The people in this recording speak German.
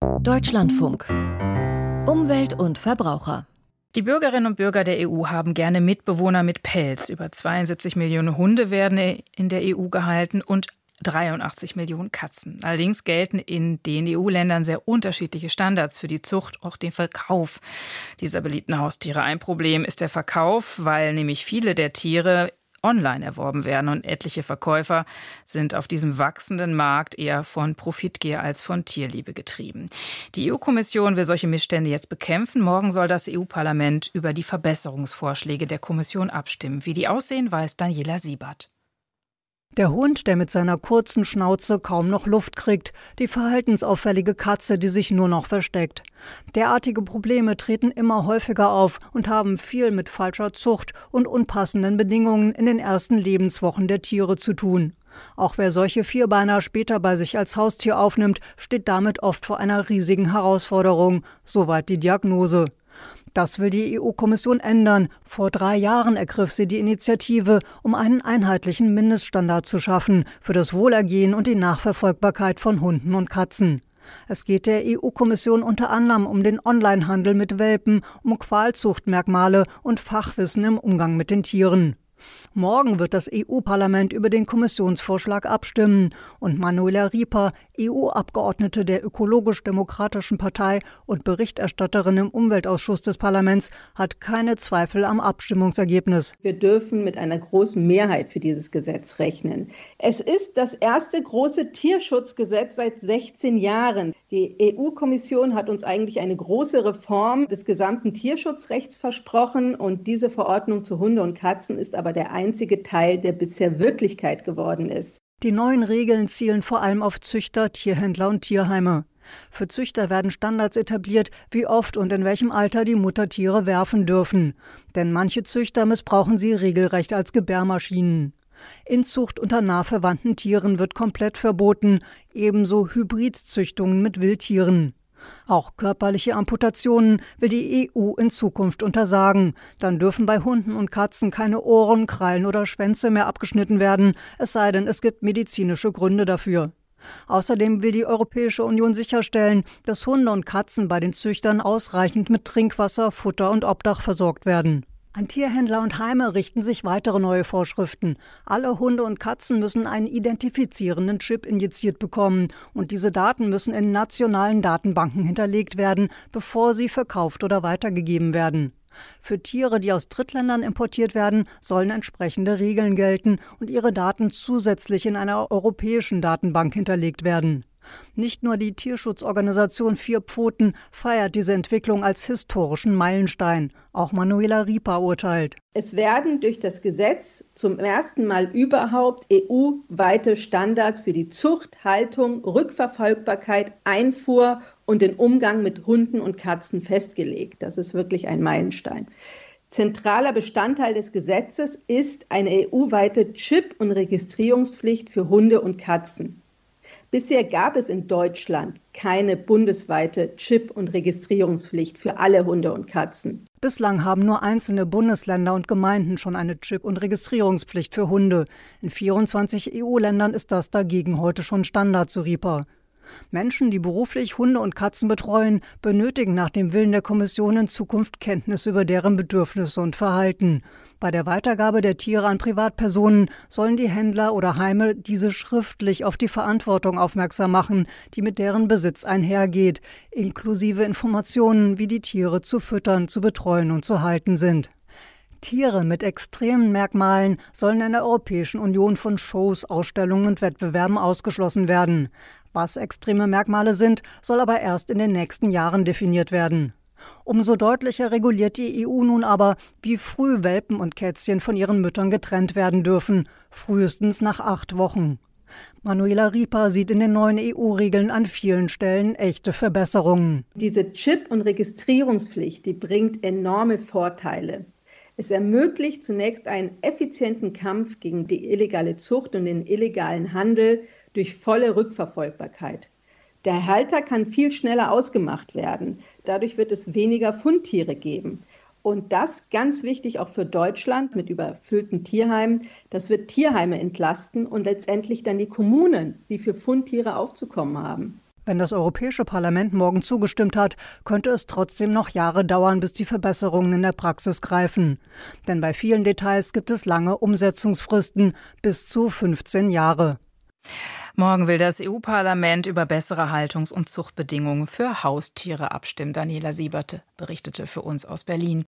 Deutschlandfunk. Umwelt und Verbraucher. Die Bürgerinnen und Bürger der EU haben gerne Mitbewohner mit Pelz. Über 72 Millionen Hunde werden in der EU gehalten und 83 Millionen Katzen. Allerdings gelten in den EU-Ländern sehr unterschiedliche Standards für die Zucht, auch den Verkauf dieser beliebten Haustiere. Ein Problem ist der Verkauf, weil nämlich viele der Tiere online erworben werden und etliche Verkäufer sind auf diesem wachsenden Markt eher von Profitgier als von Tierliebe getrieben. Die EU-Kommission will solche Missstände jetzt bekämpfen. Morgen soll das EU-Parlament über die Verbesserungsvorschläge der Kommission abstimmen. Wie die aussehen, weiß Daniela Siebert. Der Hund, der mit seiner kurzen Schnauze kaum noch Luft kriegt, die verhaltensauffällige Katze, die sich nur noch versteckt. Derartige Probleme treten immer häufiger auf und haben viel mit falscher Zucht und unpassenden Bedingungen in den ersten Lebenswochen der Tiere zu tun. Auch wer solche Vierbeiner später bei sich als Haustier aufnimmt, steht damit oft vor einer riesigen Herausforderung, soweit die Diagnose. Das will die EU-Kommission ändern. Vor 3 Jahren ergriff sie die Initiative, um einen einheitlichen Mindeststandard zu schaffen für das Wohlergehen und die Nachverfolgbarkeit von Hunden und Katzen. Es geht der EU-Kommission unter anderem um den Onlinehandel mit Welpen, um Qualzuchtmerkmale und Fachwissen im Umgang mit den Tieren. Morgen wird das EU-Parlament über den Kommissionsvorschlag abstimmen und Manuela Rieper, EU-Abgeordnete der Ökologisch-Demokratischen Partei und Berichterstatterin im Umweltausschuss des Parlaments, hat keine Zweifel am Abstimmungsergebnis. Wir dürfen mit einer großen Mehrheit für dieses Gesetz rechnen. Es ist das erste große Tierschutzgesetz seit 16 Jahren. Die EU-Kommission hat uns eigentlich eine große Reform des gesamten Tierschutzrechts versprochen und diese Verordnung zu Hunde und Katzen ist aber der einzige Teil, der bisher Wirklichkeit geworden ist. Die neuen Regeln zielen vor allem auf Züchter, Tierhändler und Tierheime. Für Züchter werden Standards etabliert, wie oft und in welchem Alter die Muttertiere werfen dürfen. Denn manche Züchter missbrauchen sie regelrecht als Gebärmaschinen. Inzucht unter nah verwandten Tieren wird komplett verboten, ebenso Hybridzüchtungen mit Wildtieren. Auch körperliche Amputationen will die EU in Zukunft untersagen. Dann dürfen bei Hunden und Katzen keine Ohren, Krallen oder Schwänze mehr abgeschnitten werden, es sei denn, es gibt medizinische Gründe dafür. Außerdem will die Europäische Union sicherstellen, dass Hunde und Katzen bei den Züchtern ausreichend mit Trinkwasser, Futter und Obdach versorgt werden. An Tierhändler und Heime richten sich weitere neue Vorschriften. Alle Hunde und Katzen müssen einen identifizierenden Chip injiziert bekommen und diese Daten müssen in nationalen Datenbanken hinterlegt werden, bevor sie verkauft oder weitergegeben werden. Für Tiere, die aus Drittländern importiert werden, sollen entsprechende Regeln gelten und ihre Daten zusätzlich in einer europäischen Datenbank hinterlegt werden. Nicht nur die Tierschutzorganisation Vier Pfoten feiert diese Entwicklung als historischen Meilenstein. Auch Manuela Rieper urteilt. Es werden durch das Gesetz zum ersten Mal überhaupt EU-weite Standards für die Zucht, Haltung, Rückverfolgbarkeit, Einfuhr und den Umgang mit Hunden und Katzen festgelegt. Das ist wirklich ein Meilenstein. Zentraler Bestandteil des Gesetzes ist eine EU-weite Chip- und Registrierungspflicht für Hunde und Katzen. Bisher gab es in Deutschland keine bundesweite Chip- und Registrierungspflicht für alle Hunde und Katzen. Bislang haben nur einzelne Bundesländer und Gemeinden schon eine Chip- und Registrierungspflicht für Hunde. In 24 EU-Ländern ist das dagegen heute schon Standard, so Rieper. Menschen, die beruflich Hunde und Katzen betreuen, benötigen nach dem Willen der Kommission in Zukunft Kenntnis über deren Bedürfnisse und Verhalten. Bei der Weitergabe der Tiere an Privatpersonen sollen die Händler oder Heime diese schriftlich auf die Verantwortung aufmerksam machen, die mit deren Besitz einhergeht, inklusive Informationen, wie die Tiere zu füttern, zu betreuen und zu halten sind. Tiere mit extremen Merkmalen sollen in der Europäischen Union von Shows, Ausstellungen und Wettbewerben ausgeschlossen werden. Was extreme Merkmale sind, soll aber erst in den nächsten Jahren definiert werden. Umso deutlicher reguliert die EU nun aber, wie früh Welpen und Kätzchen von ihren Müttern getrennt werden dürfen, frühestens nach 8 Wochen. Manuela Rieper sieht in den neuen EU-Regeln an vielen Stellen echte Verbesserungen. Diese Chip- und Registrierungspflicht, die bringt enorme Vorteile. Es ermöglicht zunächst einen effizienten Kampf gegen die illegale Zucht und den illegalen Handel durch volle Rückverfolgbarkeit. Der Halter kann viel schneller ausgemacht werden. Dadurch wird es weniger Fundtiere geben. Und das, ganz wichtig auch für Deutschland mit überfüllten Tierheimen, das wird Tierheime entlasten und letztendlich dann die Kommunen, die für Fundtiere aufzukommen haben. Wenn das Europäische Parlament morgen zugestimmt hat, könnte es trotzdem noch Jahre dauern, bis die Verbesserungen in der Praxis greifen. Denn bei vielen Details gibt es lange Umsetzungsfristen, bis zu 15 Jahre. Morgen will das EU-Parlament über bessere Haltungs- und Zuchtbedingungen für Haustiere abstimmen. Daniela Sieberte berichtete für uns aus Berlin.